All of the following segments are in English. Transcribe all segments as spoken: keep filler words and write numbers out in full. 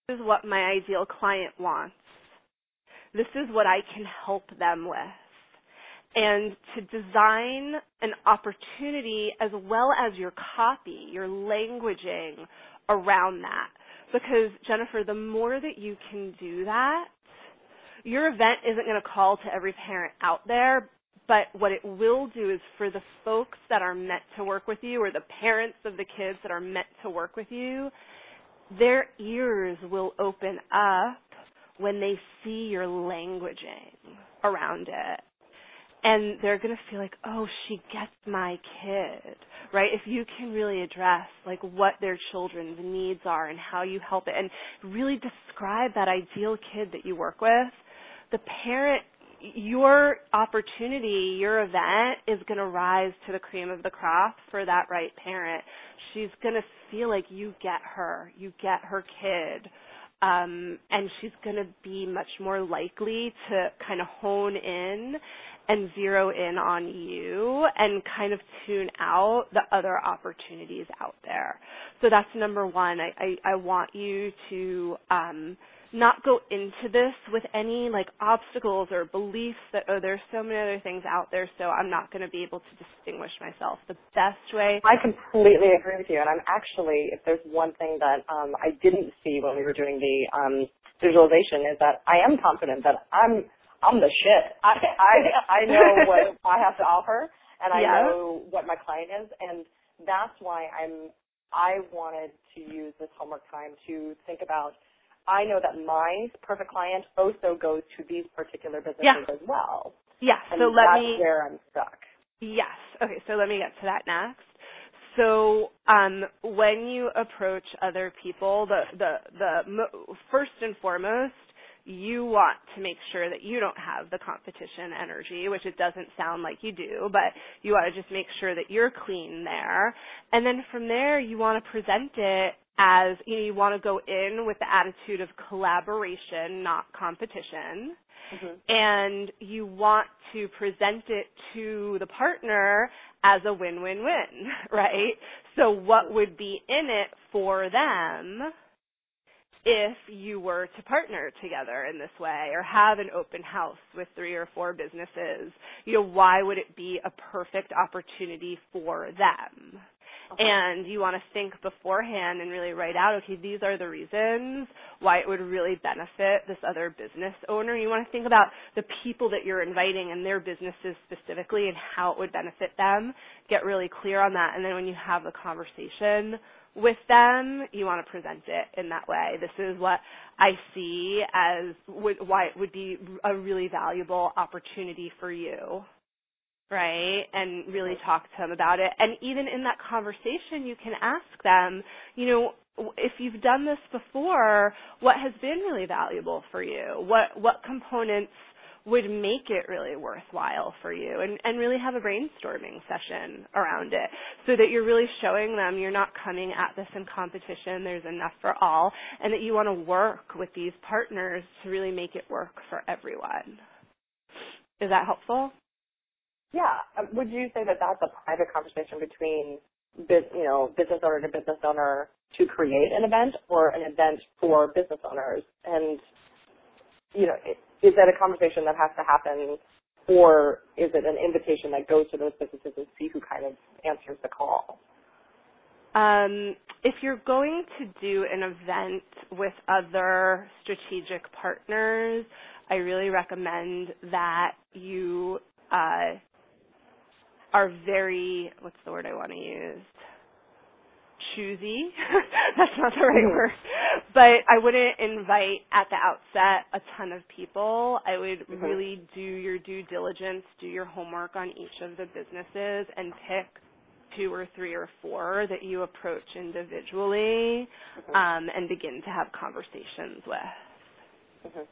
is what my ideal client wants. This is what I can help them with. And to design an opportunity as well as your copy, your languaging around that. Because, Jennifer, the more that you can do that, your event isn't going to call to every parent out there, but what it will do is for the folks that are meant to work with you or the parents of the kids that are meant to work with you, their ears will open up when they see your languaging around it. And they're going to feel like, oh, she gets my kid, right? If you can really address, like, what their children's needs are and how you help it and really describe that ideal kid that you work with, the parent, your opportunity, your event is going to rise to the cream of the crop for that right parent. She's going to feel like you get her, you get her kid. Um, and she's going to be much more likely to kind of hone in and zero in on you and kind of tune out the other opportunities out there. So that's number one. I, I, I want you to um, not go into this with any like obstacles or beliefs that, oh, there's so many other things out there, so I'm not going to be able to distinguish myself. The best way. I completely agree with you. And I'm actually, if there's one thing that um, I didn't see when we were doing the um, visualization is that I am confident that I'm I'm the shit. I I I know what I have to offer, and I yeah. know what my client is, and that's why I'm. I wanted to use this homework time to think about. I know that my perfect client also goes to these particular businesses yeah. as well. Yeah. And so let that's me. where I'm stuck. Yes. Okay. So let me get to that next. So um, when you approach other people, the the the mo- first and foremost, you want to make sure that you don't have the competition energy, which it doesn't sound like you do, but you want to just make sure that you're clean there. And then from there, you want to present it as, you know, you want to go in with the attitude of collaboration, not competition. Mm-hmm. And you want to present it to the partner as a win-win-win, right? So what would be in it for them if you were to partner together in this way or have an open house with three or four businesses? You know, why would it be a perfect opportunity for them? Okay. And you want to think beforehand and really write out, okay, these are the reasons why it would really benefit this other business owner. You want to think about the people that you're inviting and their businesses specifically and how it would benefit them. Get really clear on that. And then when you have the conversation with them, you want to present it in that way. This is what I see as would, why it would be a really valuable opportunity for you, right? And really talk to them about it. And even in that conversation, you can ask them, you know, if you've done this before, what has been really valuable for you? What what components would make it really worthwhile for you, and, and really have a brainstorming session around it so that you're really showing them you're not coming at this in competition, there's enough for all, and that you want to work with these partners to really make it work for everyone. Is that helpful? Yeah. Um, would you say that that's a private conversation between, bus- you know, business owner to business owner to create an event, or an event for business owners? And, you know, it, is that a conversation that has to happen, or is it an invitation that goes to those businesses and see who kind of answers the call? Um, if you're going to do an event with other strategic partners, I really recommend that you uh, are very, what's the word I want to use? Choosy. That's not the right word. But I wouldn't invite at the outset a ton of people. I would Mm-hmm. really do your due diligence, do your homework on each of the businesses, and pick two or three or four that you approach individually, Mm-hmm. um, and begin to have conversations with. Mm-hmm.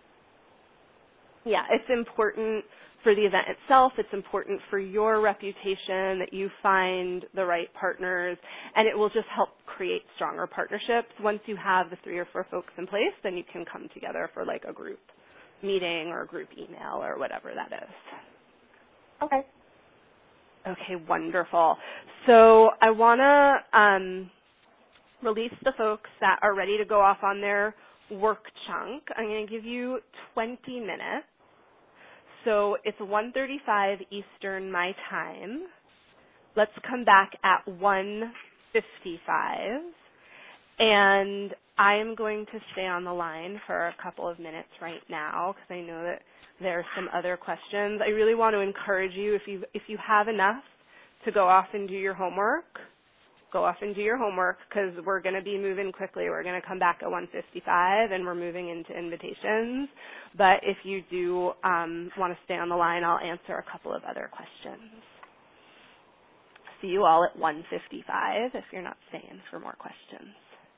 Yeah, it's important for the event itself. It's important for your reputation that you find the right partners, and it will just help create stronger partnerships. Once you have the three or four folks in place, then you can come together for like a group meeting or a group email or whatever that is. Okay. Okay, wonderful. So I want to um, release the folks that are ready to go off on their work chunk. I'm going to give you twenty minutes. So it's one thirty-five Eastern my time. Let's come back at one fifty-five. And I am going to stay on the line for a couple of minutes right now because I know that there are some other questions. I really want to encourage you, if you if you have enough to go off and do your homework, go off and do your homework because we're going to be moving quickly. We're going to come back at one fifty-five and we're moving into invitations. But if you do um, want to stay on the line, I'll answer a couple of other questions. See you all at one fifty-five if you're not staying for more questions.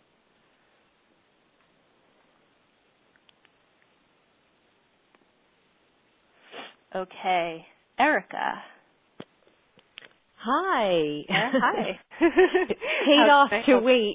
Okay, Erica. Hi. Yeah, hi. Paid off to wait.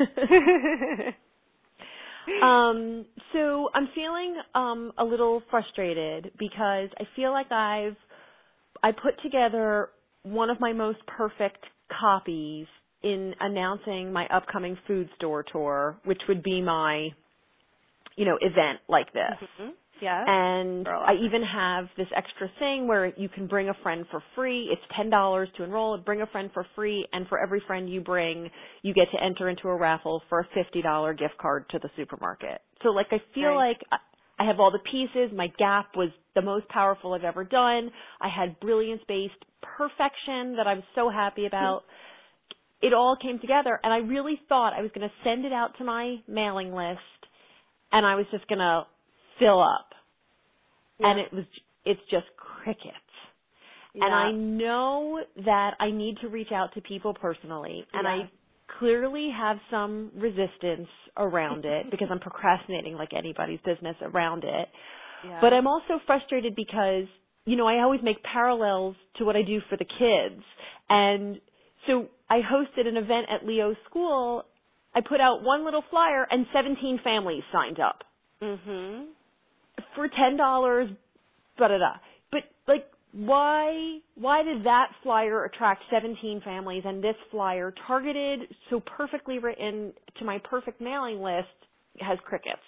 um, so I'm feeling um, a little frustrated because I feel like I've I put together one of my most perfect copies in announcing my upcoming food store tour, which would be my, you know, event like this. Mm-hmm. Yeah. And I even have this extra thing where you can bring a friend for free. It's ten dollars to enroll. Bring a friend for free, and for every friend you bring, you get to enter into a raffle for a fifty dollars gift card to the supermarket. So, like, I feel Right. like I have all the pieces. My gap was the most powerful I've ever done. I had brilliance-based perfection that I was so happy about. Mm-hmm. It all came together, and I really thought I was going to send it out to my mailing list, and I was just going to fill up. Yeah. And it was, it's just crickets. Yeah. And I know that I need to reach out to people personally, and yeah. I clearly have some resistance around it because I'm procrastinating like anybody's business around it. Yeah. But I'm also frustrated because, you know, I always make parallels to what I do for the kids. And so I hosted an event at Leo's school. I put out one little flyer and seventeen families signed up. Mm-hmm. For ten dollars, da da da. But like, why why did that flyer attract seventeen families and this flyer, targeted, so perfectly written to my perfect mailing list, has crickets?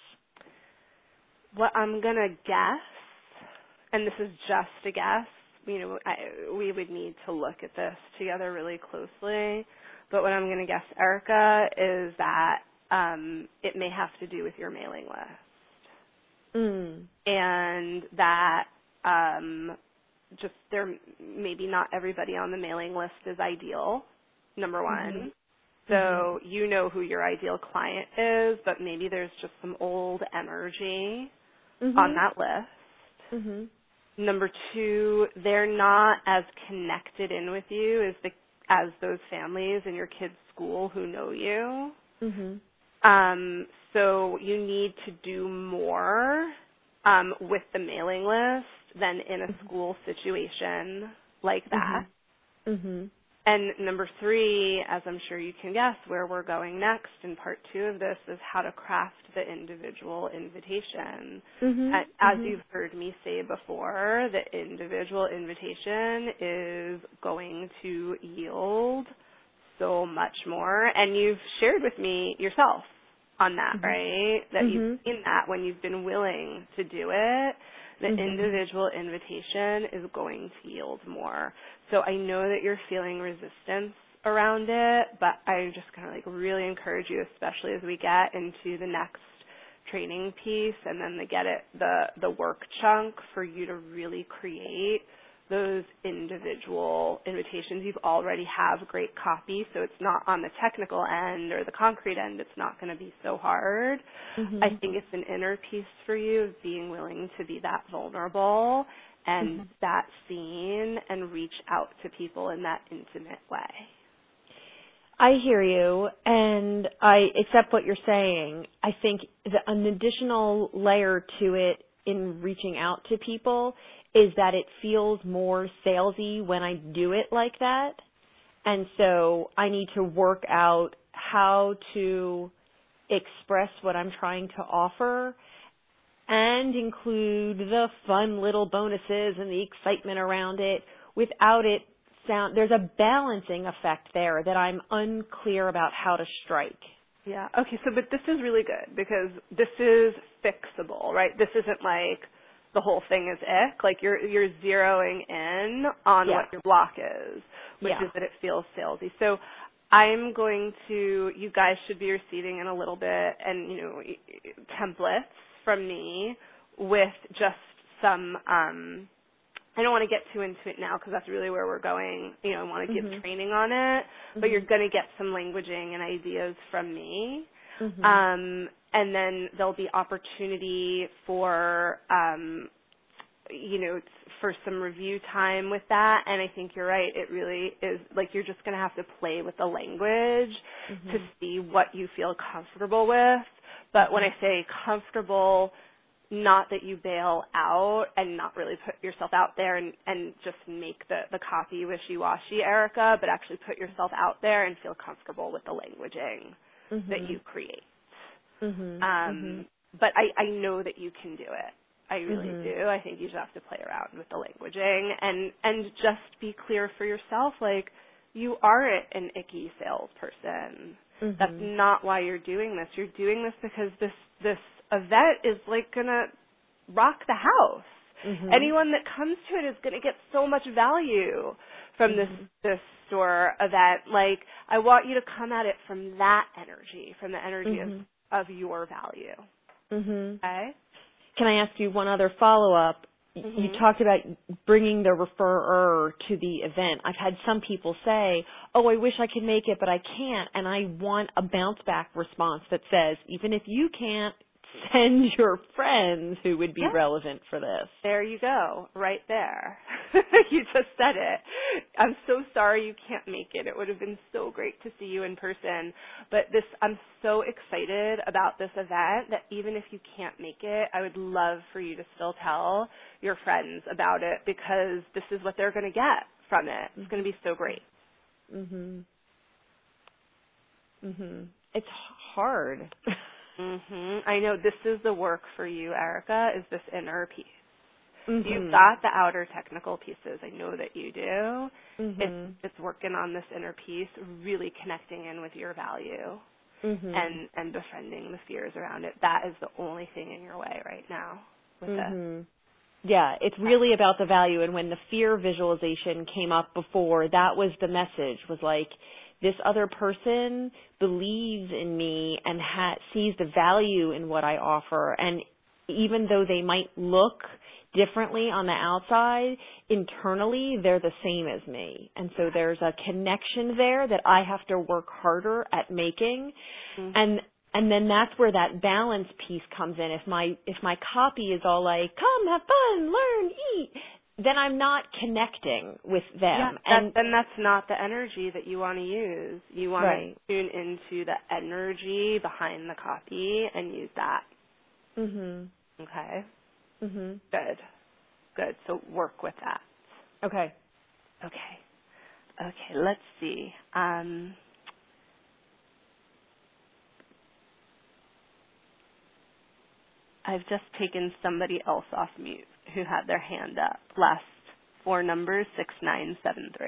What I'm gonna guess, and this is just a guess, you know, I, we would need to look at this together really closely. But what I'm gonna guess, Erica, is that um, it may have to do with your mailing list. Mm. And that um, just there, maybe not everybody on the mailing list is ideal, number one. Mm-hmm. So mm-hmm. you know who your ideal client is, but maybe there's just some old energy mm-hmm. on that list. Mm-hmm. Number two, they're not as connected in with you as the as those families in your kids' school who know you. Mm-hmm. Um, so you need to do more um, with the mailing list than in a mm-hmm. school situation like that. Mm-hmm. Mm-hmm. And number three, as I'm sure you can guess, where we're going next in part two of this is how to craft the individual invitation. Mm-hmm. As mm-hmm. you've heard me say before, the individual invitation is going to yield so much more. And you've shared with me yourself on that, mm-hmm. right? That mm-hmm. you've seen that when you've been willing to do it, the mm-hmm. individual invitation is going to yield more. So I know that you're feeling resistance around it, but I'm just going to like really encourage you, especially as we get into the next training piece and then the get it the the work chunk, for you to really create those individual invitations. You already have great copy, so it's not on the technical end or the concrete end. It's not going to be so hard. Mm-hmm. I think it's an inner piece for you of being willing to be that vulnerable and mm-hmm. that seen and reach out to people in that intimate way. I hear you, and I accept what you're saying. I think the, an additional layer to it in reaching out to people is that it feels more salesy when I do it like that. And so I need to work out how to express what I'm trying to offer and include the fun little bonuses and the excitement around it without it sound. There's a balancing effect there that I'm unclear about how to strike. Yeah. Okay. So, but this is really good because this is fixable, right? This isn't like the whole thing is ick. Like you're you're zeroing in on Yeah. what your block is, which Yeah. is that it feels salesy. So, I'm going to. You guys should be receiving in a little bit, and you know, templates from me with just some. um I don't want to get too into it now because that's really where we're going. You know, I want to give Mhm. training on it, but Mhm. you're going to get some languaging and ideas from me. Mhm. Um, and then there'll be opportunity for, um, you know, for some review time with that. And I think you're right. It really is like you're just going to have to play with the language to Mhm. see what you feel comfortable with. But when I say comfortable, not that you bail out and not really put yourself out there and, and just make the, the copy wishy-washy, Erica, but actually put yourself out there and feel comfortable with the languaging Mhm. that you create. Mhm. Um, Mhm. but I, I know that you can do it. I really Mhm. do. I think you just have to play around with the languaging and, and just be clear for yourself, like, you are an icky salesperson. That's Mhm. not why you're doing this. You're doing this because this this event is like gonna rock the house. Mhm. Anyone that comes to it is gonna get so much value from this Mhm. this store event. Like I want you to come at it from that energy, from the energy of Mhm. of your value. Mhm. Okay. Can I ask you one other follow-up? Y- You Mhm. talked about bringing the referrer to the event. I've had some people say, oh, I wish I could make it, but I can't. And I want a bounce back response that says, even if you can't, send your friends who would be Yeah. relevant for this. There you go, right there. You just said it. I'm so sorry you can't make it. It would have been so great to see you in person. But this, I'm so excited about this event that even if you can't make it, I would love for you to still tell your friends about it because this is what they're going to get from it. It's going to be so great. Mhm. Mhm. It's hard. Mhm. I know this is the work for you, Erica, is this inner piece. You've Mhm. got the outer technical pieces. I know that you do. It's Mhm. it's working on this inner piece, really connecting in with your value Mhm. and and befriending the fears around it. That is the only thing in your way right now with this. Mhm. Yeah, it's really about the value. And when the fear visualization came up before, that was the message, was like, this other person believes in me and ha- sees the value in what I offer. And even though they might look differently on the outside, internally, they're the same as me. And so there's a connection there that I have to work harder at making. Mm-hmm. And And then that's where that balance piece comes in. If my if my copy is all like, come, have fun, learn, eat, then I'm not connecting with Yeah, them. that, And then that's not the energy that you want to use. You want right. to tune into the energy behind the copy and use that. Mhm. Okay? Mhm. Good. Good. So work with that. Okay. Okay. Okay, let's see. Um, I've just taken somebody else off mute who had their hand up. Last four numbers, six nine seven three.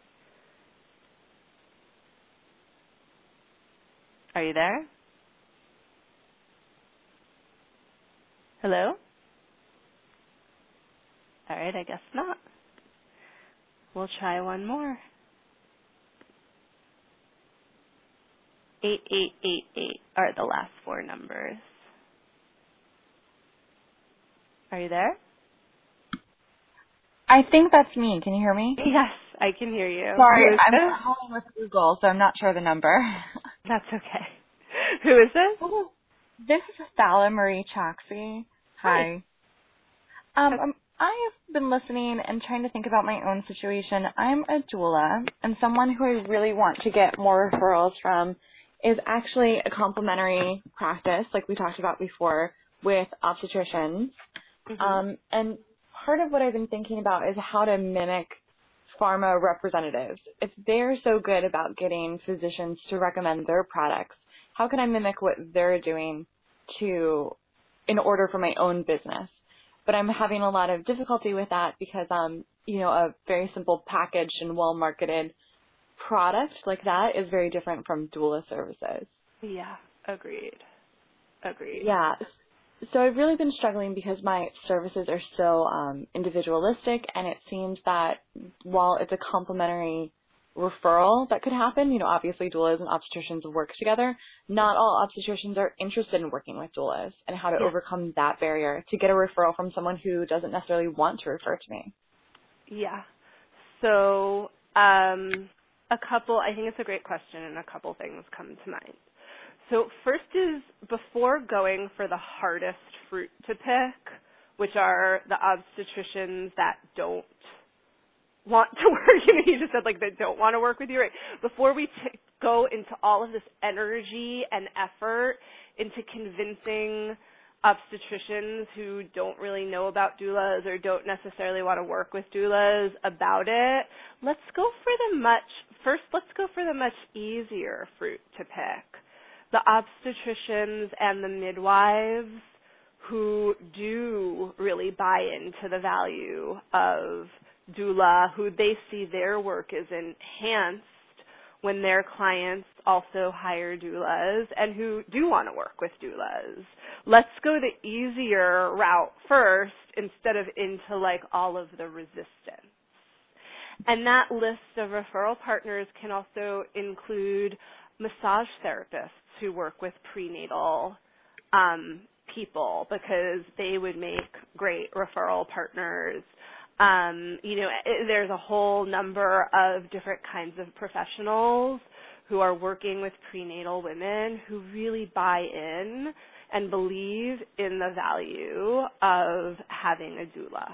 Are you there? Hello? All right, I guess not. We'll try one more. eight eight eight eight are the last four numbers. Are you there? I think that's me. Can you hear me? Yes, I can hear you. Sorry, Who is I'm this? calling with Google, so I'm not sure the number. That's okay. Who is this? Oh, this is Stella Marie Choxy. Hi. Um, um, I've been listening and trying to think about my own situation. I'm a doula, and someone who I really want to get more referrals from is actually a complementary practice, like we talked about before, with obstetricians. Mm-hmm. Um, and part of what I've been thinking about is how to mimic pharma representatives. If they're so good about getting physicians to recommend their products, how can I mimic what they're doing to, in order for my own business? But I'm having a lot of difficulty with that because, um, you know, a very simple packaged and well-marketed product like that is very different from doula services. Yeah, agreed. Agreed. Yeah. So I've really been struggling because my services are so um, individualistic, and it seems that while it's a complementary referral that could happen, you know, obviously doulas and obstetricians work together, not all obstetricians are interested in working with doulas, and how to Yeah. overcome that barrier to get a referral from someone who doesn't necessarily want to refer to me. Yeah. So um, a couple, I think it's a great question, and a couple things come to mind. So first is, before going for the hardest fruit to pick, which are the obstetricians that don't want to work, you know, you just said like that don't want to work with you, right? Before we t- go into all of this energy and effort into convincing obstetricians who don't really know about doulas or don't necessarily want to work with doulas about it, let's go for the much, first let's go for the much easier fruit to pick. The obstetricians and the midwives who do really buy into the value of doula, who they see their work is enhanced when their clients also hire doulas, and who do want to work with doulas. Let's go the easier route first instead of into like all of the resistance. And that list of referral partners can also include massage therapists who work with prenatal um, people, because they would make great referral partners. Um, you know, it, there's a whole number of different kinds of professionals who are working with prenatal women who really buy in and believe in the value of having a doula.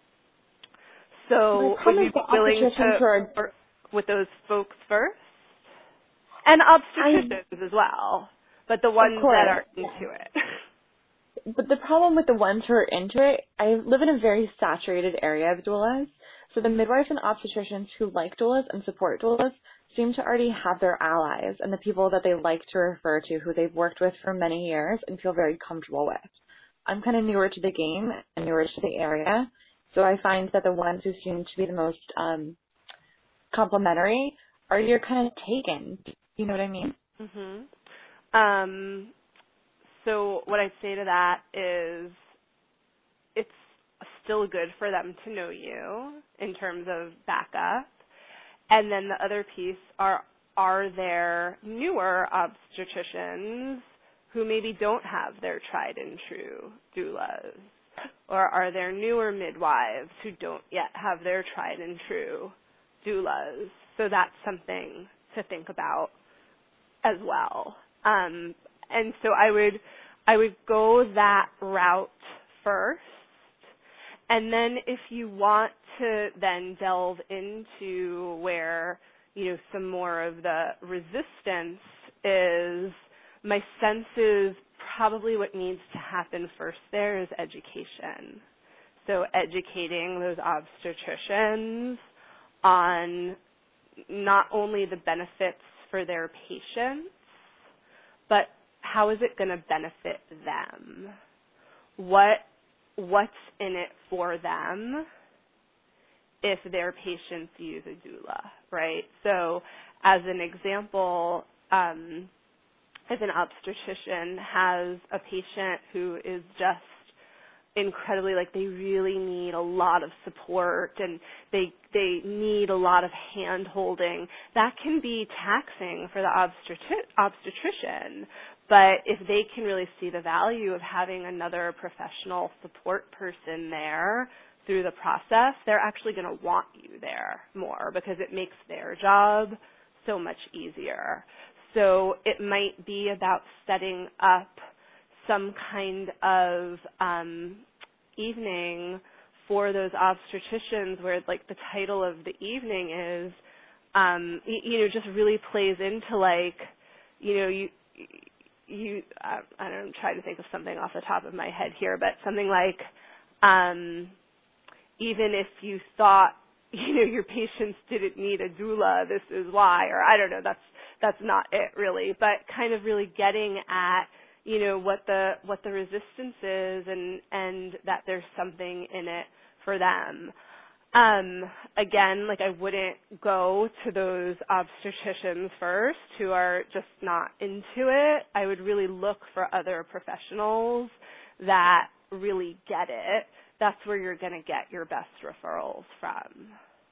So would you be willing to work with those folks first? And obstetricians I, as well, but the ones that are into it. But the problem with the ones who are into it, I live in a very saturated area of doulas, so the midwives and obstetricians who like doulas and support doulas seem to already have their allies and the people that they like to refer to, who they've worked with for many years and feel very comfortable with. I'm kind of newer to the game and newer to the area, so I find that the ones who seem to be the most um, complimentary are you're kind of taken. You know what I mean? Mm-hmm. Um, so what I'd say to that is it's still good for them to know you in terms of backup. And then the other piece are, are there newer obstetricians who maybe don't have their tried and true doulas? Or are there newer midwives who don't yet have their tried and true doulas? So that's something to think about as well. Um, and so I would I would go that route first. And then if you want to then delve into where, you know, some more of the resistance is, my sense is probably what needs to happen first there is education. So educating those obstetricians on not only the benefits for their patients, but how is it going to benefit them? What what's in it for them if their patients use a doula, right? So as an example, um, if an obstetrician has a patient who is just incredibly, like, they really need a lot of support and they they need a lot of hand holding, that can be taxing for the obstetri- obstetrician. But if they can really see the value of having another professional support person there through the process, they're actually going to want you there more because it makes their job so much easier. So it might be about setting up some kind of um, evening for those obstetricians where, like, the title of the evening is, um, you, you know, just really plays into, like, you know, you, you, I, I don't know, I'm trying to think of something off the top of my head here, but something like, um, even if you thought, you know, your patients didn't need a doula, this is why, or I don't know, that's, that's not it really, but kind of really getting at, you know, what the what the resistance is and, and that there's something in it for them. Um, again, like I wouldn't go to those obstetricians first who are just not into it. I would really look for other professionals that really get it. That's where you're going to get your best referrals from.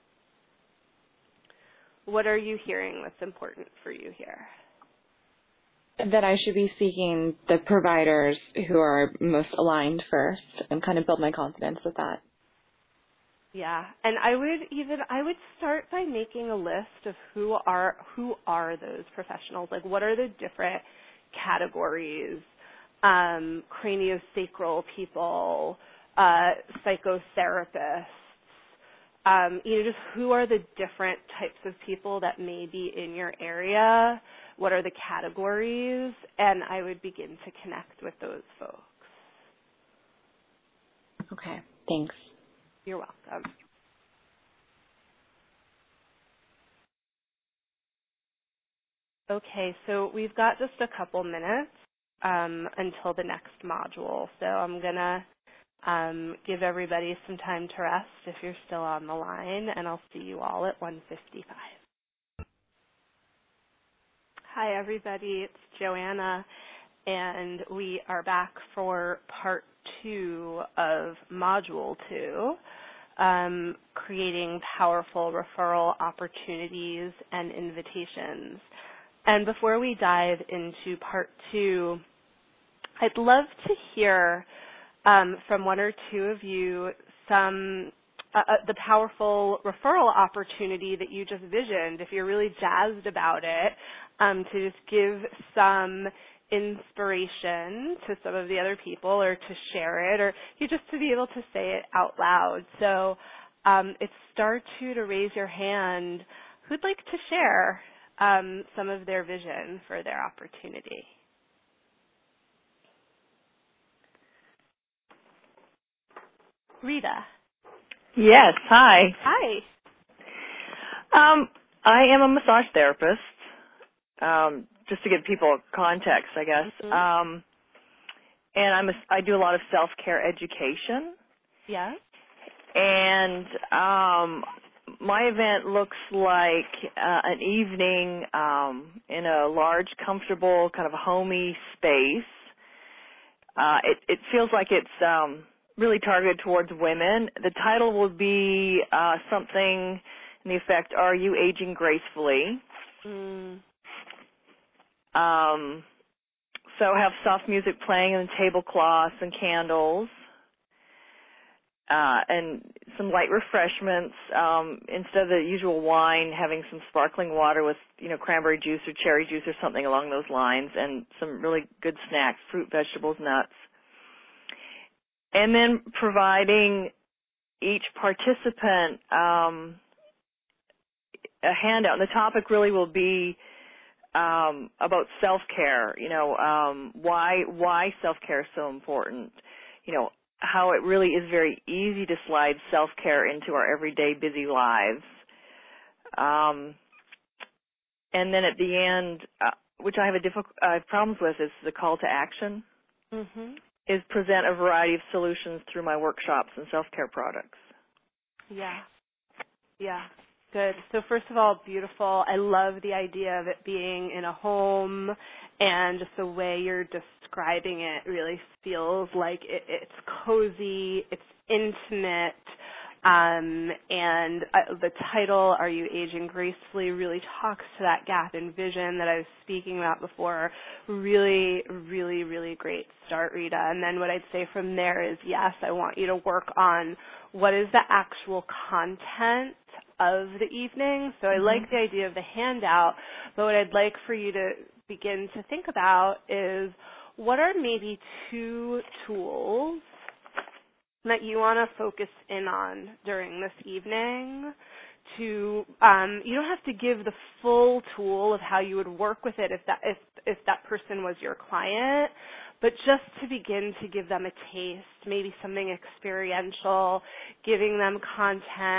What are you hearing that's important for you here? That I should be seeking the providers who are most aligned first and kind of build my confidence with that. Yeah, and I would even I would start by making a list of who are who are those professionals. Like, what are the different categories? Um, craniosacral people, uh, psychotherapists. Um, you know, just who are the different types of people that may be in your area? What are the categories? And I would begin to connect with those folks. Okay, thanks. You're welcome. Okay, so we've got just a couple minutes um, until the next module. So I'm going to um, give everybody some time to rest if you're still on the line, and I'll see you all at one fifty-five. Hi, everybody. It's Joanna, and we are back for part two of module two. Um, creating powerful referral opportunities and invitations. And before we dive into part two, I'd love to hear um, from one or two of you some uh, uh, the powerful referral opportunity that you just visioned. If you're really jazzed about it, um, to just give some inspiration to some of the other people, or to share it, or you just to be able to say it out loud. So um, it's star two to raise your hand who'd like to share um, some of their vision for their opportunity. Rita. Yes, hi. Hi. Um, I am a massage therapist. Um, just to give people context, I guess. Mm-hmm. Um, and I'm a, I do a lot of self-care education. Yeah. And um, my event looks like uh, an evening um, in a large, comfortable, kind of homey space. Uh, it, it feels like it's um, really targeted towards women. The title will be uh, something in the effect, "Are You Aging Gracefully?" Mm. Um, so have soft music playing and tablecloths and candles, uh, and some light refreshments. Um, instead of the usual wine, having some sparkling water with, you know, cranberry juice or cherry juice or something along those lines, and some really good snacks, fruit, vegetables, nuts. And then providing each participant um, a handout. And the topic really will be Um, about self-care, you know, um, why why self-care is so important, you know, how it really is very easy to slide self-care into our everyday busy lives. Um, and then at the end, uh, which I have a difficult, I have problems with, is the call to action, Mm-hmm. is present a variety of solutions through my workshops and self-care products. Yeah. Yeah. Good. So first of all, beautiful. I love the idea of it being in a home, and just the way you're describing it really feels like it, it's cozy, it's intimate, um, and uh, the title, "Are You Aging Gracefully?" really talks to that gap in vision that I was speaking about before. Really, really, really great start, Rita. And then what I'd say from there is, yes, I want you to work on what is the actual content of the evening. So I Mm-hmm. like the idea of the handout, but what I'd like for you to begin to think about is, what are maybe two tools that you want to focus in on during this evening? To um, you don't have to give the full tool of how you would work with it if that if if that person was your client, but just to begin to give them a taste, maybe something experiential, giving them content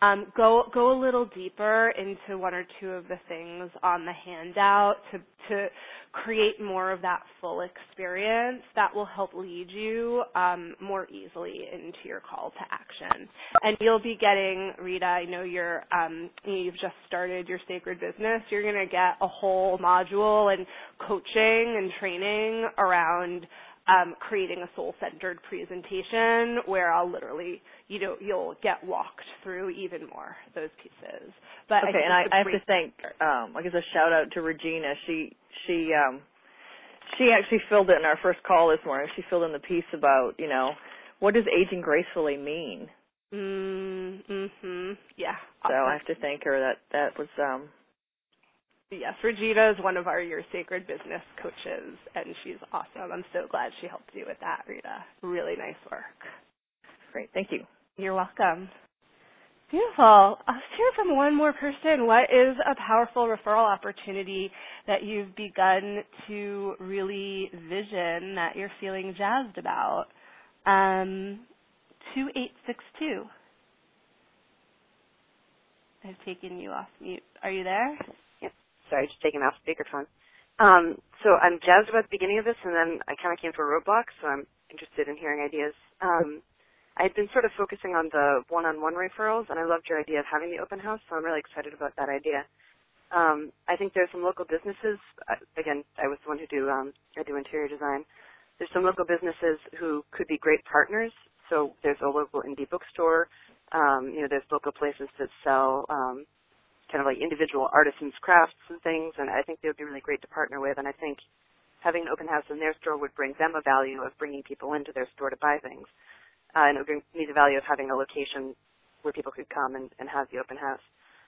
Um, go go a little deeper into one or two of the things on the handout to to create more of that full experience that will help lead you um, more easily into your call to action. And you'll be getting, Rita, I know you're um, you've just started your sacred business. You're going to get a whole module and coaching and training around Um, creating a soul-centered presentation where I'll literally, you know, you'll get walked through even more those pieces. But okay, I and I, I have to thank, um, I guess a shout out to Regina. She she um, she actually filled it in our first call this morning. She filled in the piece about, you know, what does aging gracefully mean? Mm, mm-hmm. Yeah. So I have to thank her. That that was. Um, Yes, Regina is one of our Your Sacred Business coaches, and she's awesome. I'm so glad she helped you with that, Rita. Really nice work. Great. Thank you. You're welcome. Beautiful. Let's hear from one more person. What is a powerful referral opportunity that you've begun to really vision that you're feeling jazzed about? Um, two eight six two. I've taken you off mute. Are you there? Sorry, just taking off speakerphone. Um, so I'm jazzed about the beginning of this, and then I kind of came to a roadblock, so I'm interested in hearing ideas. Um, I had been sort of focusing on the one-on-one referrals, and I loved your idea of having the open house, so I'm really excited about that idea. Um, I think there's some local businesses. Uh, again, I was the one who do um, I do interior design. There's some local businesses who could be great partners. So there's a local indie bookstore. Um, you know, there's local places that sell Um, kind of like individual artisans' crafts and things, and I think they would be really great to partner with. And I think having an open house in their store would bring them a value of bringing people into their store to buy things. Uh, and it would bring me the value of having a location where people could come and, and have the open house.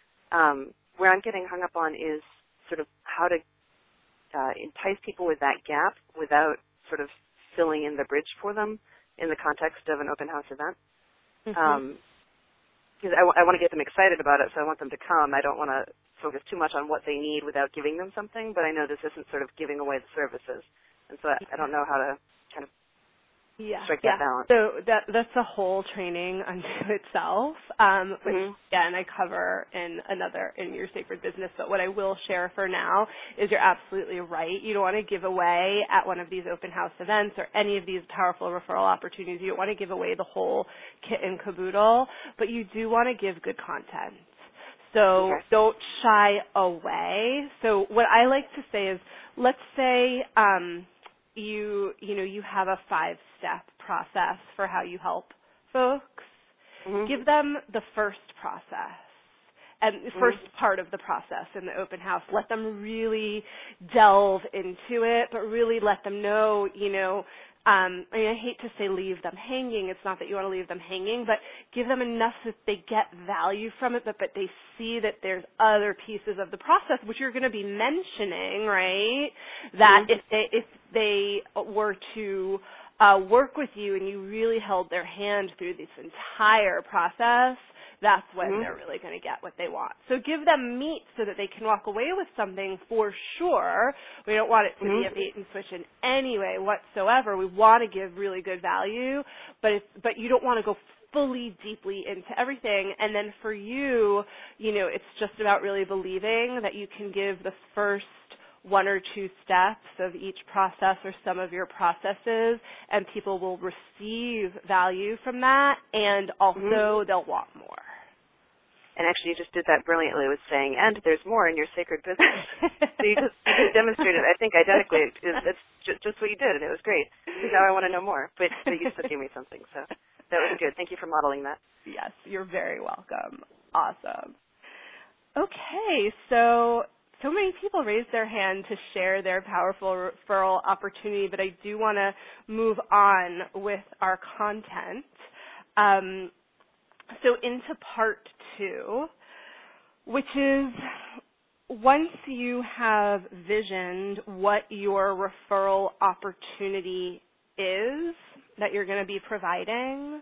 Um, where I'm getting hung up on is sort of how to uh, entice people with that gap without sort of filling in the bridge for them in the context of an open house event. Mm-hmm. Um, Because I, w- I want to get them excited about it, so I want them to come. I don't want to focus too much on what they need without giving them something, but I know this isn't sort of giving away the services. And so I, I don't know how to kind of yeah, strike yeah. that balance. So that that's a whole training unto itself, um, which mm-hmm. again I cover in another in Your Sacred Business. But what I will share for now is you're absolutely right. You don't want to give away at one of these open house events or any of these powerful referral opportunities. You don't want to give away the whole kit and caboodle, but you do want to give good content. So okay. don't shy away. So what I like to say is, let's say um, you you know you have a five-step process for how you help folks. Mm-hmm. Give them the first process and the first mm-hmm. part of the process in the open house. Let them really delve into it, but really let them know, you know, Um, I mean, I hate to say leave them hanging. It's not that you want to leave them hanging, but give them enough that they get value from it, but, but they see that there's other pieces of the process, which you're going to be mentioning, right? That mm-hmm. if they if they were to uh, work with you and you really held their hand through this entire process, that's when mm-hmm. they're really going to get what they want. So give them meat so that they can walk away with something for sure. We don't want it to mm-hmm. be a bait and switch in any way whatsoever. We want to give really good value, but it's, but you don't want to go fully deeply into everything. And then for you, you know, it's just about really believing that you can give the first one or two steps of each process or some of your processes, and people will receive value from that, and also mm-hmm. they'll want more. And actually, you just did that brilliantly with saying, and there's more in your sacred business. So you just, you just demonstrated, I think, identically. That's just, just what you did, and it was great. Because now I want to know more. But, but you still gave me something, so that was good. Thank you for modeling that. Yes, you're very welcome. Awesome. Okay, so so many people raised their hand to share their powerful referral opportunity, but I do want to move on with our content. Um, So into part two, which is once you have visioned what your referral opportunity is that you're going to be providing,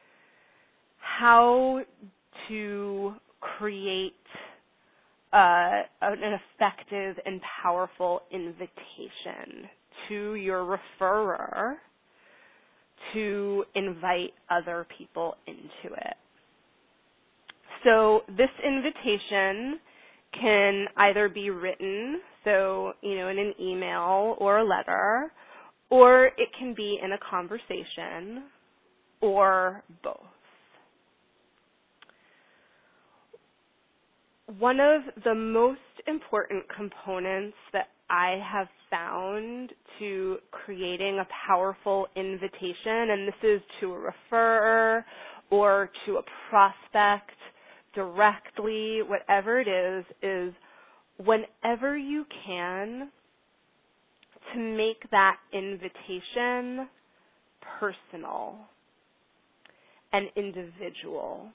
how to create uh, an effective and powerful invitation to your referrer to invite other people into it. So this invitation can either be written, so, you know, in an email or a letter, or it can be in a conversation, or both. One of the most important components that I have found to creating a powerful invitation, and this is to a referrer or to a prospect directly, whatever it is, is whenever you can, to make that invitation personal and individual.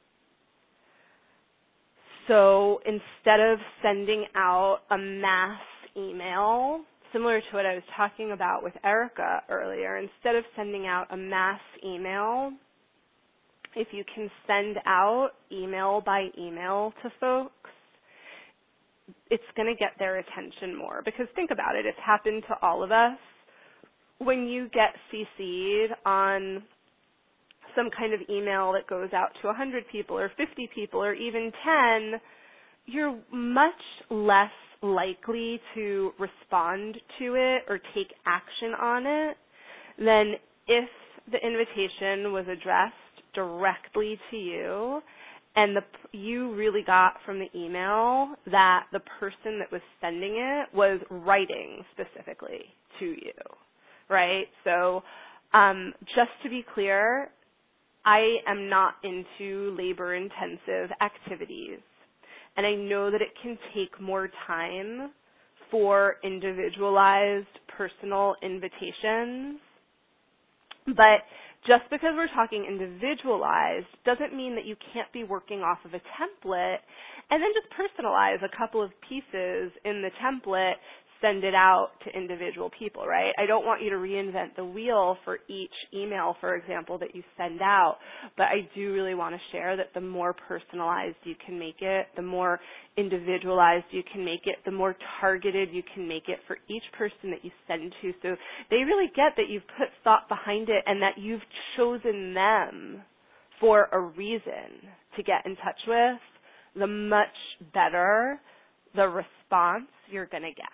So instead of sending out a mass email, similar to what I was talking about with Erica earlier, instead of sending out a mass email, if you can send out email by email to folks, it's going to get their attention more. Because think about it, it's happened to all of us. When you get C C'd on some kind of email that goes out to one hundred people or fifty people or even ten, you're much less likely to respond to it or take action on it than if the invitation was addressed directly to you and the, you really got from the email that the person that was sending it was writing specifically to you, right? So um, just to be clear, I am not into labor-intensive activities, and I know that it can take more time for individualized personal invitations, but just because we're talking individualized doesn't mean that you can't be working off of a template and then just personalize a couple of pieces in the template, send it out to individual people, right? I don't want you to reinvent the wheel for each email, for example, that you send out, but I do really want to share that the more personalized you can make it, the more individualized you can make it, the more targeted you can make it for each person that you send to, so they really get that you've put thought behind it and that you've chosen them for a reason to get in touch with, the much better the response you're going to get.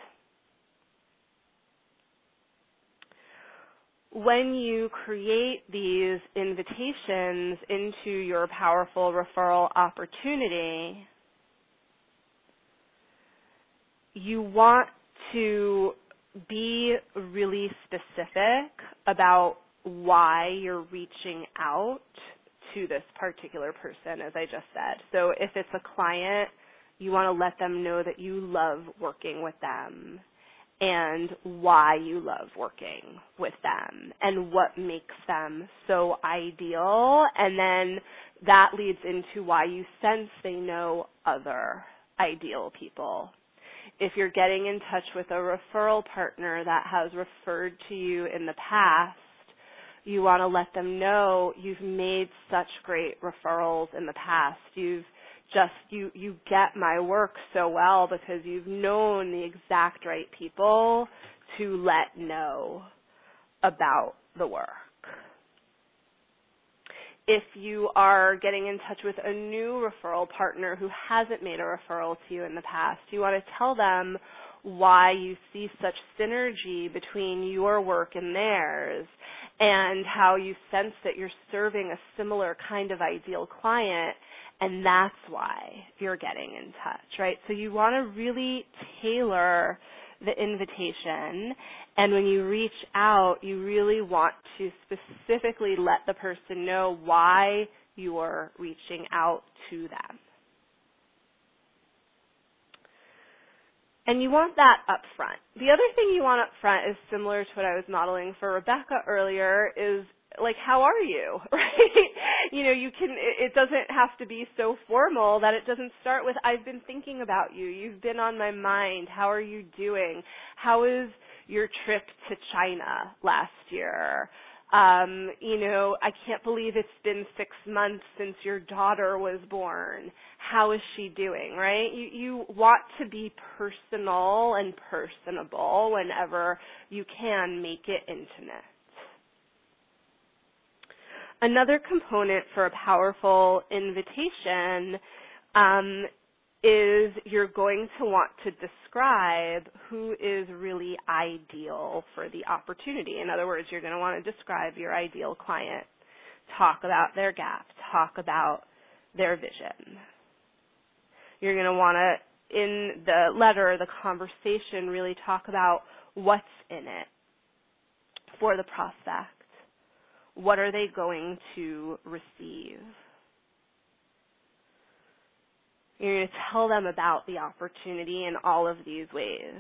When you create these invitations into your powerful referral opportunity, you want to be really specific about why you're reaching out to this particular person, as I just said. So if it's a client, you want to let them know that you love working with them and why you love working with them and what makes them so ideal. And then that leads into why you sense they know other ideal people. If you're getting in touch with a referral partner that has referred to you in the past, you want to let them know you've made such great referrals in the past. You've just, you, you get my work so well because you've known the exact right people to let know about the work. If you are getting in touch with a new referral partner who hasn't made a referral to you in the past, you want to tell them why you see such synergy between your work and theirs and how you sense that you're serving a similar kind of ideal client, and that's why you're getting in touch, right? So you want to really tailor the invitation, and when you reach out, you really want to specifically let the person know why you're reaching out to them. And you want that up front. The other thing you want up front is similar to what I was modeling for Rebecca earlier, is like, how are you, right? You know, you can, it doesn't have to be so formal that it doesn't start with, I've been thinking about you. You've been on my mind. How are you doing? How is your trip to China last year? Um, you know, I can't believe it's been six months since your daughter was born. How is she doing, right? You, you want to be personal and personable whenever you can make it intimate. Another component for a powerful invitation um, is you're going to want to describe who is really ideal for the opportunity. In other words, you're going to want to describe your ideal client, talk about their gap, talk about their vision. You're going to want to, in the letter, the conversation, really talk about what's in it for the prospect. What are they going to receive? You're going to tell them about the opportunity in all of these ways.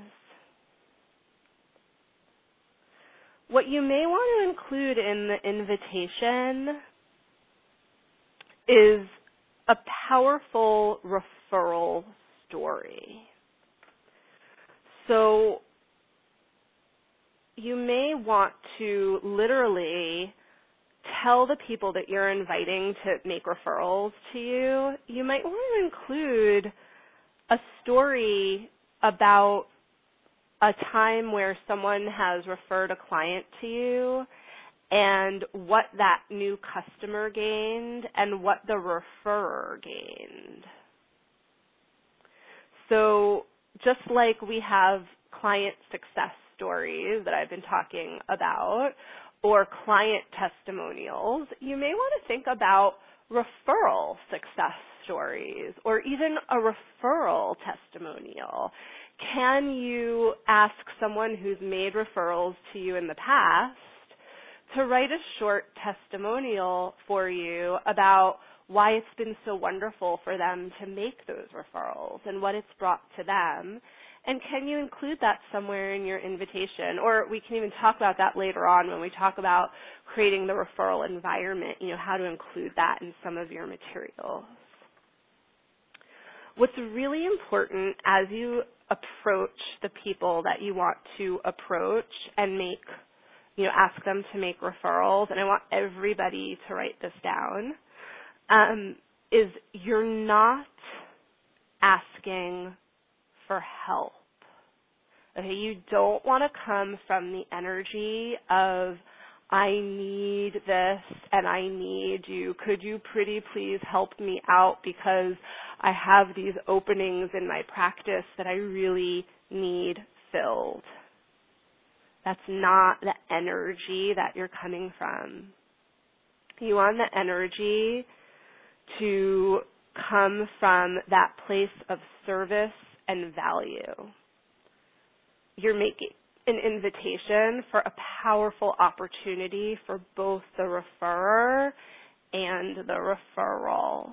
What you may want to include in the invitation is a powerful referral story. So you may want to literally tell the people that you're inviting to make referrals to you, you might want to include a story about a time where someone has referred a client to you and what that new customer gained and what the referrer gained. So just like we have client success stories that I've been talking about, or client testimonials, you may want to think about referral success stories or even a referral testimonial. Can you ask someone who's made referrals to you in the past to write a short testimonial for you about why it's been so wonderful for them to make those referrals and what it's brought to them? And can you include that somewhere in your invitation? Or we can even talk about that later on when we talk about creating the referral environment, you know, how to include that in some of your materials. What's really important as you approach the people that you want to approach and make, you know, ask them to make referrals, and I want everybody to write this down, um, is you're not asking for help. Okay, you don't want to come from the energy of, I need this and I need you. Could you pretty please help me out because I have these openings in my practice that I really need filled. That's not the energy that you're coming from. You want the energy to come from that place of service and value. You're making an invitation for a powerful opportunity for both the referrer and the referral.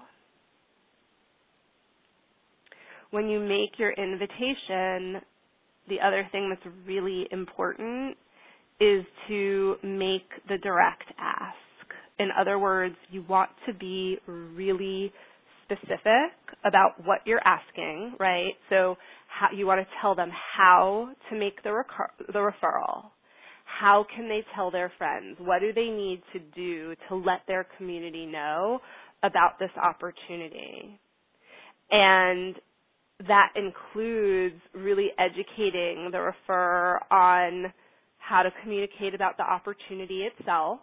When you make your invitation, the other thing that's really important is to make the direct ask. In other words, you want to be really specific about what you're asking, right? So how, you want to tell them how to make the, recur- the referral. How can they tell their friends? What do they need to do to let their community know about this opportunity? And that includes really educating the referrer on how to communicate about the opportunity itself.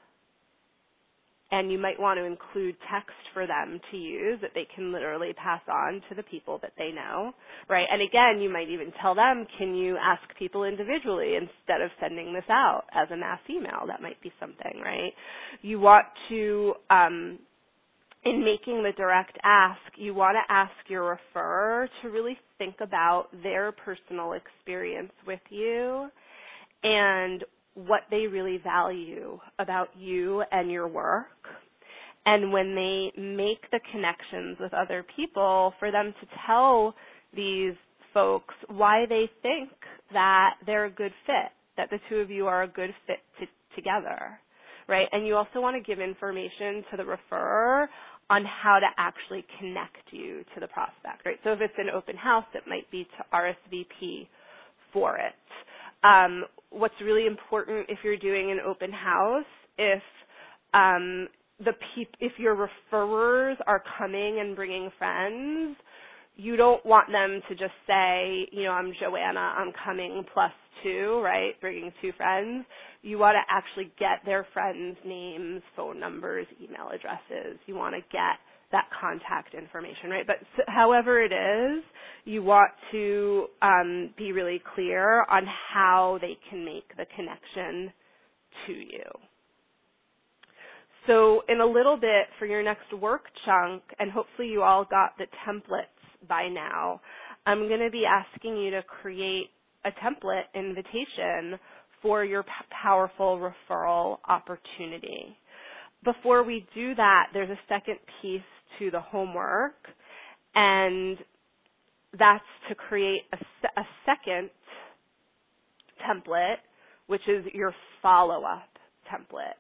And you might want to include text for them to use that they can literally pass on to the people that they know, right? And again, you might even tell them, can you ask people individually instead of sending this out as a mass email? That might be something, right? You want to, um, in making the direct ask, you want to ask your referrer to really think about their personal experience with you and what they really value about you and your work. And when they make the connections with other people, for them to tell these folks why they think that they're a good fit, that the two of you are a good fit to, together, right? And you also want to give information to the referrer on how to actually connect you to the prospect, right? So if it's an open house, it might be to R S V P for it. Um, what's really important if you're doing an open house, if um, the peop- if your referrers are coming and bringing friends, you don't want them to just say, you know, I'm Joanna, I'm coming plus two, right, bringing two friends. You want to actually get their friends' names, phone numbers, email addresses. You want to get that contact information, right? But so, however it is, you want to um, be really clear on how they can make the connection to you. So in a little bit for your next work chunk, and hopefully you all got the templates by now, I'm going to be asking you to create a template invitation for your p- powerful referral opportunity. Before we do that, there's a second piece to the homework, and that's to create a, se- a second template, which is your follow-up template.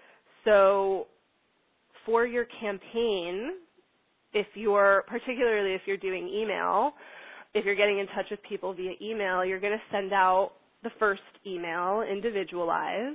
So for your campaign, if you're, particularly if you're doing email, if you're getting in touch with people via email, you're going to send out the first email individualized.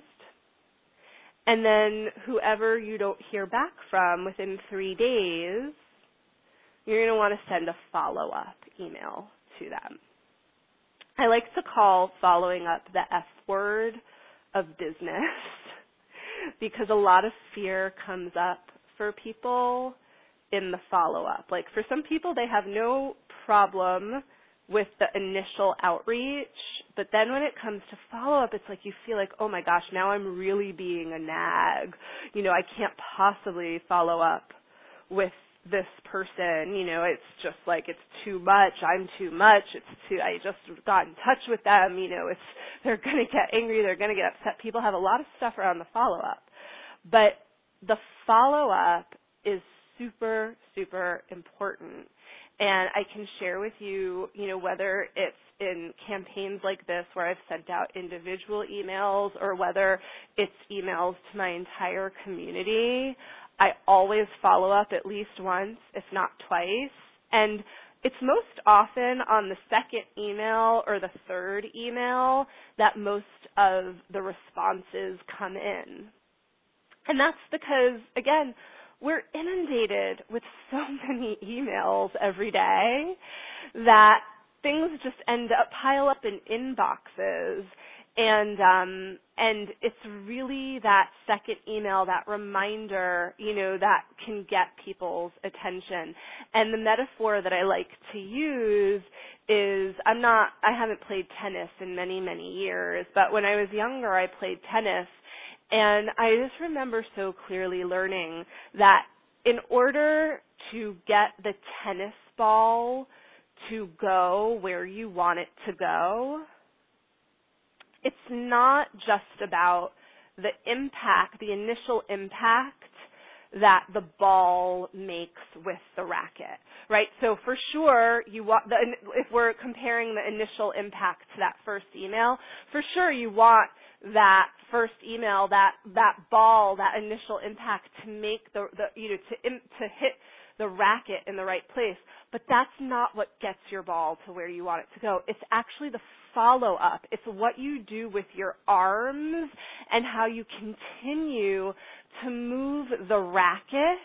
And then whoever you don't hear back from within three days, you're going to want to send a follow-up email to them. I like to call following up the F word of business because a lot of fear comes up for people in the follow-up. Like for some people, they have no problem with the initial outreach, but then when it comes to follow-up, it's like you feel like, oh my gosh, now I'm really being a nag. You know, I can't possibly follow up with this person. You know, it's just like it's too much. I'm too much. It's too, I just got in touch with them. You know, it's, they're going to get angry. They're going to get upset. People have a lot of stuff around the follow-up. But the follow-up is super, super important. And I can share with you, you know, whether it's in campaigns like this where I've sent out individual emails or whether it's emails to my entire community, I always follow up at least once, if not twice. And it's most often on the second email or the third email that most of the responses come in. And that's because, again, we're inundated with so many emails every day that things just end up pile up in inboxes, and um, and it's really that second email, that reminder, you know, that can get people's attention. And the metaphor that I like to use is, I'm not, I haven't played tennis in many, many years, but when I was younger, I played tennis. And I just remember so clearly learning that in order to get the tennis ball to go where you want it to go, it's not just about the impact, the initial impact that the ball makes with the racket, right? So for sure, you want the, if we're comparing the initial impact to that first email, for sure you want that first email, that that ball, that initial impact to make the, the you know to to hit the racket in the right place. But that's not what gets your ball to where you want it to go. It's actually the follow-up. It's what you do with your arms and how you continue to move the racket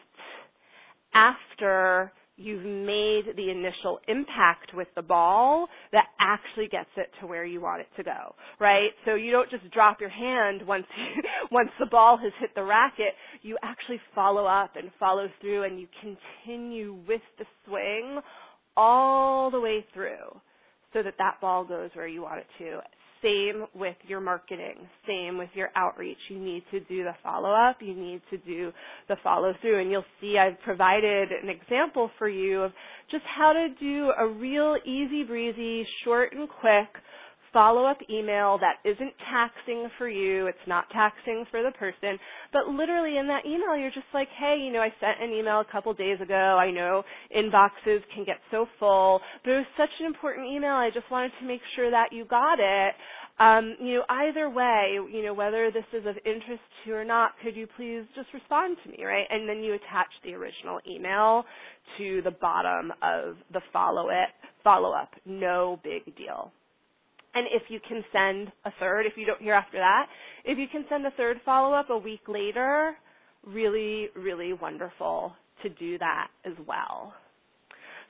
after you've made the initial impact with the ball that actually gets it to where you want it to go, right? So you don't just drop your hand once you, once the ball has hit the racket. You actually follow up and follow through, and you continue with the swing all the way through so that that ball goes where you want it to. Same with your marketing. Same with your outreach. You need to do the follow-up. You need to do the follow-through. And you'll see I've provided an example for you of just how to do a real easy breezy, short and quick follow-up email that isn't taxing for you. It's not taxing for the person. But literally in that email, you're just like, hey, you know, I sent an email a couple days ago. I know inboxes can get so full, but it was such an important email. I just wanted to make sure that you got it. Um, you know, either way, you know, whether this is of interest to you or not, could you please just respond to me, right? And then you attach the original email to the bottom of the follow it, follow-up. No big deal. And if you can send a third, if you don't hear after that, if you can send a third follow-up a week later, really, really wonderful to do that as well.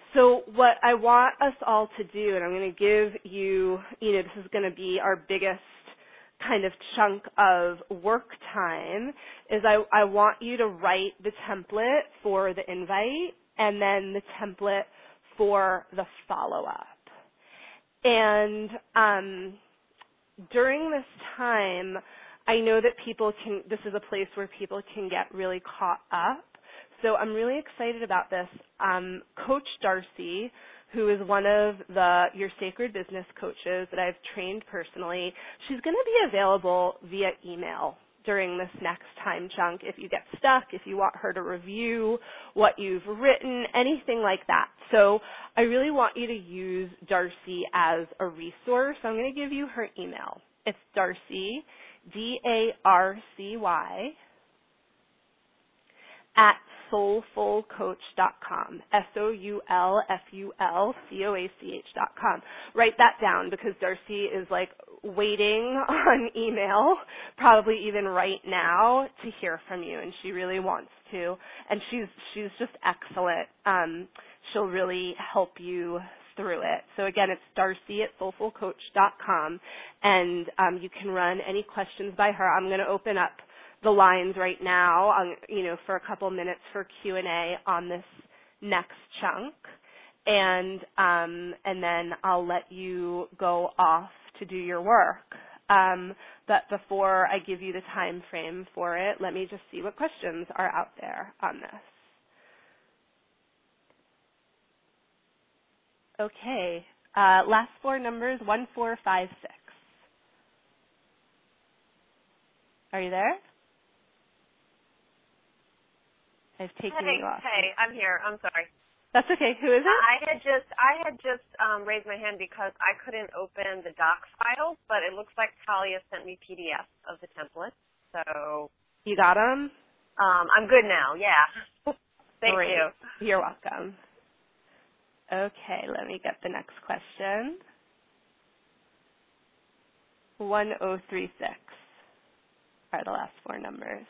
So what I want us all to do, and I'm going to give you, you know, this is going to be our biggest kind of chunk of work time, is I, I want you to write the template for the invite and then the template for the follow-up. And um, during this time, I know that people can, this is a place where people can get really caught up. So I'm really excited about this. Um, Coach Darcy, who is one of the Your Sacred Business coaches that I've trained personally, she's going to be available via email during this next time chunk if you get stuck, if you want her to review what you've written, anything like that. So I really want you to use Darcy as a resource. I'm going to give you her email. It's Darcy, D A R C Y, at soulful coach dot com, S O U L F U L C O A C H dot com. Write that down because Darcy is like waiting on email, probably even right now, to hear from you, and she really wants to. And she's she's just excellent. Um, she'll really help you through it. So again, it's Darcy at soulful coach dot com, and um, you can run any questions by her. I'm going to open up the lines right now, um, you know, for a couple minutes for Q and A on this next chunk, and um, and then I'll let you go off to do your work. Um, but before I give you the time frame for it, let me just see what questions are out there on this. Okay, uh, last four numbers, one four five six. Are you there? I've taken hey, you off. Hey, I'm here. I'm sorry. That's okay. Who is it? I had just I had just um, raised my hand because I couldn't open the docs file, but it looks like Talia sent me P D F of the template. So you got them? Um, I'm good now. Yeah. Thank Great. you. You're welcome. Okay, let me get the next question. one oh three six are the last four numbers.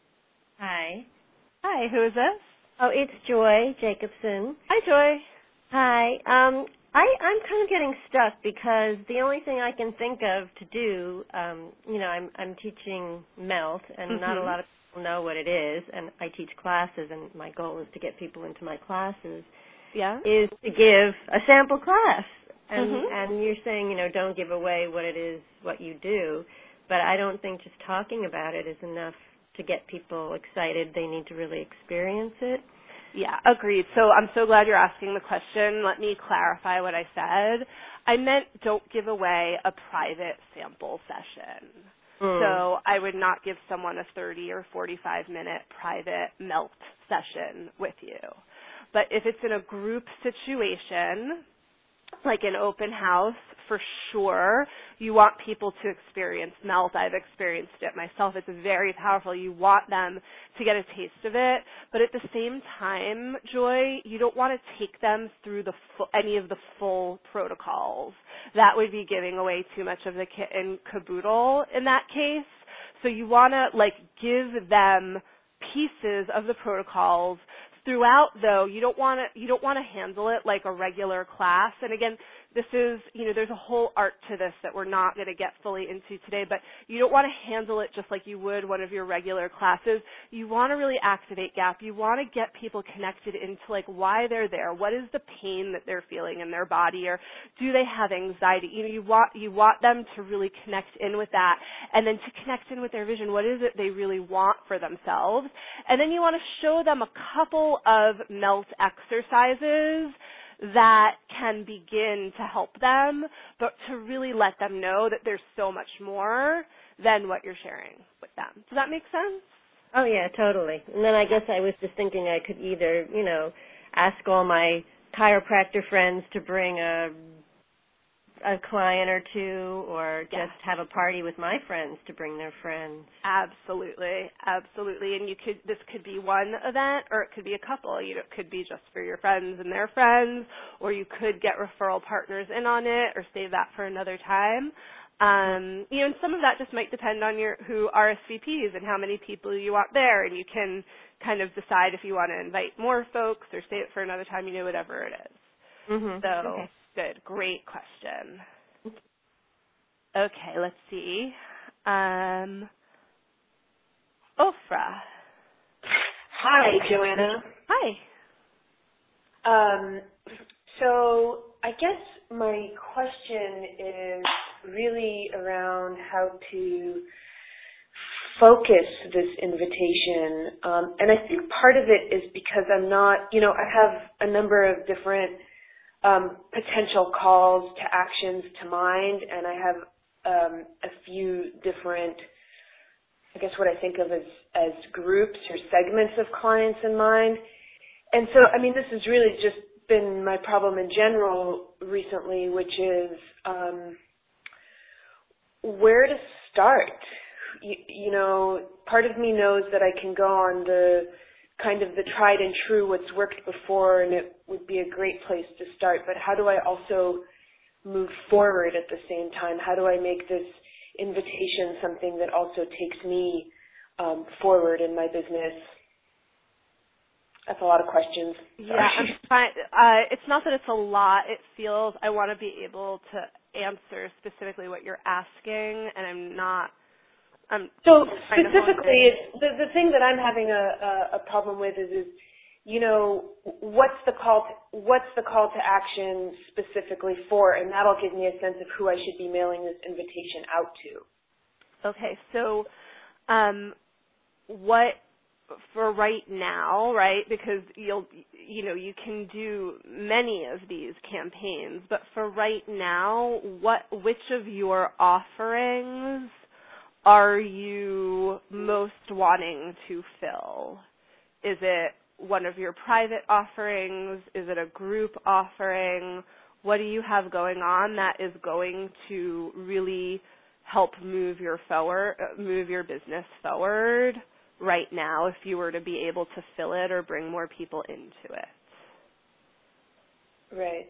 Hi. Hi, who is this? Oh, it's Joy Jacobson. Hi, Joy. Hi. Um, I, I'm kind of getting stuck because the only thing I can think of to do, um, you know, I'm, I'm teaching melt, and mm-hmm. not a lot of people know what it is, and I teach classes, and my goal is to get people into my classes. Yeah. Is to give a sample class, and mm-hmm. and you're saying, you know, don't give away what it is, what you do, but I don't think just talking about it is enough to get people excited. They need to really experience it. Yeah, agreed. So I'm so glad you're asking the question. Let me clarify what I said. I meant don't give away a private sample session. Mm. So I would not give someone a thirty or forty-five minute private melt session with you. But if it's in a group situation, like an open house, for sure, you want people to experience melt. I've experienced it myself. It's very powerful. You want them to get a taste of it. But at the same time, Joy, you don't want to take them through the full, any of the full protocols. That would be giving away too much of the kit and caboodle in that case. So you want to, like, give them pieces of the protocols. Throughout, though, you don't want to you don't want to handle it like a regular class. And again, this is, you know, there's a whole art to this that we're not going to get fully into today, but you don't want to handle it just like you would one of your regular classes. You want to really activate GAP. You want to get people connected into, like, why they're there. What is the pain that they're feeling in their body, or do they have anxiety? You know, you want you want them to really connect in with that, and then to connect in with their vision. What is it they really want for themselves? And then you want to show them a couple of melt exercises that can begin to help them, but to really let them know that there's so much more than what you're sharing with them. Does that make sense? Oh, yeah, totally. And then I guess I was just thinking I could either, you know, ask all my chiropractor friends to bring a a client or two, or yes. just have a party with my friends to bring their friends. Absolutely, absolutely. And you could this could be one event, or it could be a couple. You know, it could be just for your friends and their friends, or you could get referral partners in on it, or save that for another time. Um, you know, and some of that just might depend on your who R S V Ps and how many people you want there, and you can kind of decide if you want to invite more folks or save it for another time. You know, whatever it is. Mm-hmm. So, okay. Good. Great question. Okay, let's see. Um, Ofra. Hi, Joanna. Hi. Um, so I guess my question is really around how to focus this invitation. Um, and I think part of it is because I'm not, you know, I have a number of different um, potential calls to actions to mind, and I have um, a few different, I guess what I think of as, as groups or segments of clients in mind. And so, I mean, this has really just been my problem in general recently, which is um, where to start. You, you know, part of me knows that I can go on the kind of the tried and true, what's worked before, and it would be a great place to start. But how do I also move forward at the same time? How do I make this invitation something that also takes me um, forward in my business? That's a lot of questions. Yeah, I'm fine. Uh, it's not that it's a lot. It feels I want to be able to answer specifically what you're asking, and I'm not. I'm so specifically, it's, the the thing that I'm having a, a, a problem with is, is, you know, what's the call to, what's the call to action specifically for, and that'll give me a sense of who I should be mailing this invitation out to. Okay, so um, what for right now, right? Because you'll, you know, you can do many of these campaigns, but for right now, what, which of your offerings are you most wanting to fill? Is it one of your private offerings? Is it a group offering? What do you have going on that is going to really help move your forward, move your business forward right now if you were to be able to fill it or bring more people into it? Right.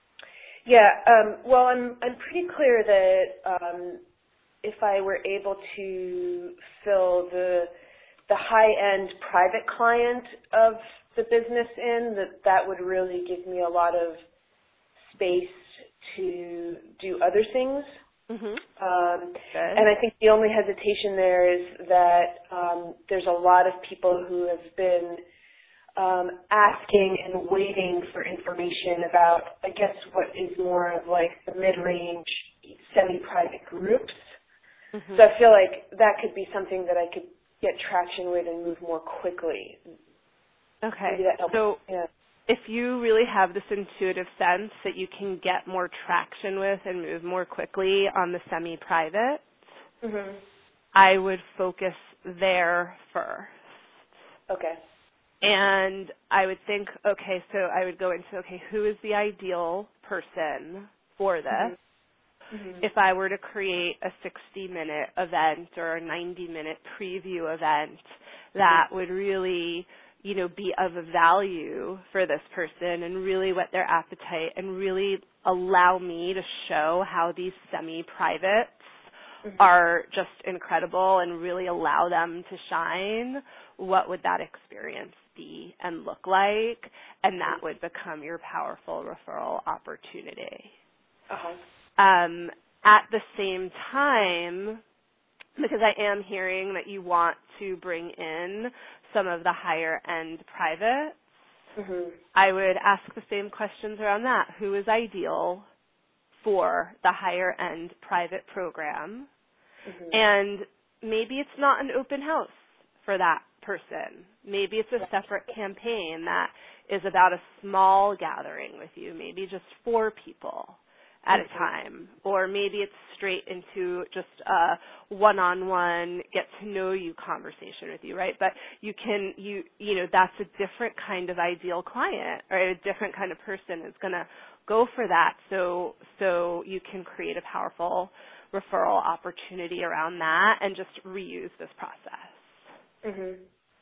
Yeah. Um, well, I'm I'm pretty clear that um, if I were able to fill the the high-end private client of the business in, that that would really give me a lot of space to do other things. Mm-hmm. Um, and I think the only hesitation there is that um, there's a lot of people who have been um, asking and waiting for information about, I guess, what is more of like the mid-range semi-private groups. Mm-hmm. So I feel like that could be something that I could get traction with and move more quickly. Okay. Maybe that helps. So yeah. If you really have this intuitive sense that you can get more traction with and move more quickly on the semi-private, mm-hmm. I would focus there first. Okay. And I would think, okay, so I would go into, okay, who is the ideal person for this? Mm-hmm. Mm-hmm. If I were to create a sixty-minute event or a ninety-minute preview event that would really, you know, be of value for this person and really whet their appetite and really allow me to show how these semi-privates mm-hmm. are just incredible and really allow them to shine, what would that experience be and look like? And that would become your powerful referral opportunity. Uh-huh. Um, at the same time, because I am hearing that you want to bring in some of the higher end privates, mm-hmm. I would ask the same questions around that. Who is ideal for the higher end private program? Mm-hmm. And maybe it's not an open house for that person. Maybe it's a separate campaign that is about a small gathering with you, maybe just four people at a time, or maybe it's straight into just a one-on-one get-to-know-you conversation with you, right? But you can, you you know, that's a different kind of ideal client, or a different kind of person is going to go for that. So so you can create a powerful referral opportunity around that and just reuse this process. Mm-hmm.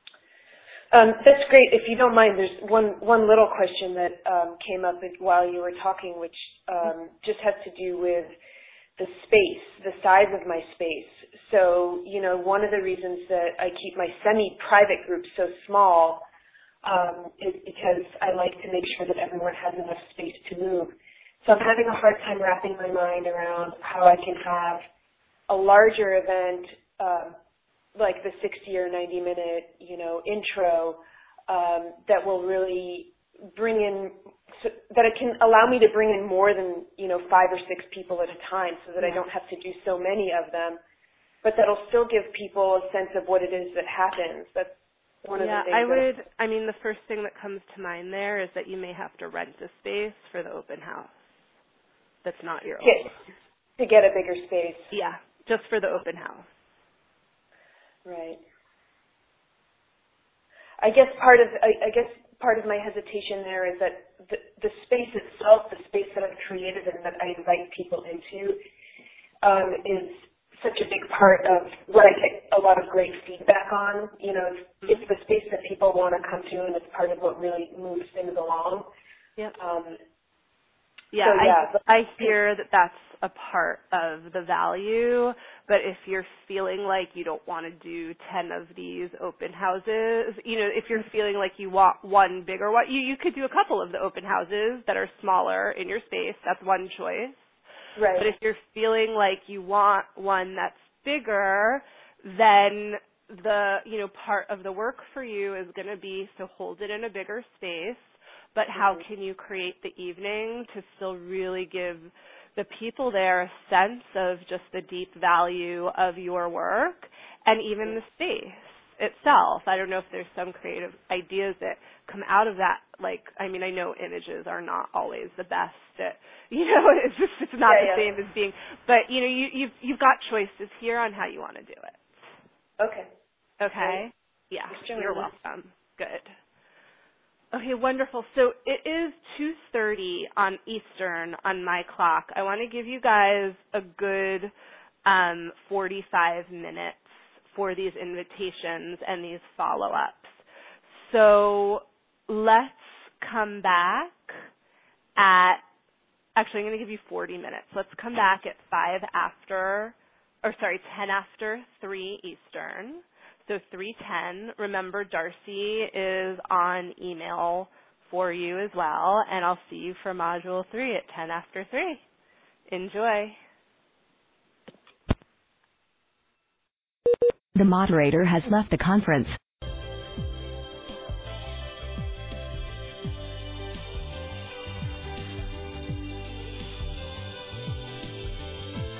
Um, that's great. If you don't mind, there's one, one little question that um, came up while you were talking, which um, just has to do with the space, the size of my space. So, you know, one of the reasons that I keep my semi-private groups so small um, is because I like to make sure that everyone has enough space to move. So I'm having a hard time wrapping my mind around how I can have a larger event, uh, like the sixty or ninety minute, you know, intro, um, that will really bring in, so that it can allow me to bring in more than, you know, five or six people at a time, so that I don't have to do so many of them, but that'll still give people a sense of what it is that happens. That's one of yeah, the things. I would, I mean, the first thing that comes to mind there is that you may have to rent a space for the open house. That's not your own. Yes, to get a bigger space. Yeah, just for the open house. Right. I guess part of I, I guess part of my hesitation there is that the, the space itself, the space that I've created and that I invite people into, um, is such a big part of what I get a lot of great feedback on. You know, it's, it's the space that people want to come to, and it's part of what really moves things along. Yep. Um, Yeah, so, yeah. I, I hear that that's a part of the value, but if you're feeling like you don't want to do ten of these open houses, you know, if you're feeling like you want one bigger one, you, you could do a couple of the open houses that are smaller in your space. That's one choice. Right. But if you're feeling like you want one that's bigger, then the, you know, part of the work for you is going to be to hold it in a bigger space. But how can you create the evening to still really give the people there a sense of just the deep value of your work and even the space itself? I don't know if there's some creative ideas that come out of that. Like, I mean, I know images are not always the best at, you know, it's just, it's not yeah, the yeah. same as being, but you know, you, you've, you've got choices here on how you want to do it. Okay. Okay? Right. Yeah, Sure. you're welcome. Good. Okay, wonderful. So it is two thirty on Eastern on my clock. I want to give you guys a good um, forty-five minutes for these invitations and these follow-ups. So let's come back at, actually I'm going to give you forty minutes. Let's come back at five after, or sorry, ten after three Eastern. So three ten. Remember, Darcy is on email for you as well, and I'll see you for Module three at ten after three. Enjoy. The moderator has left the conference.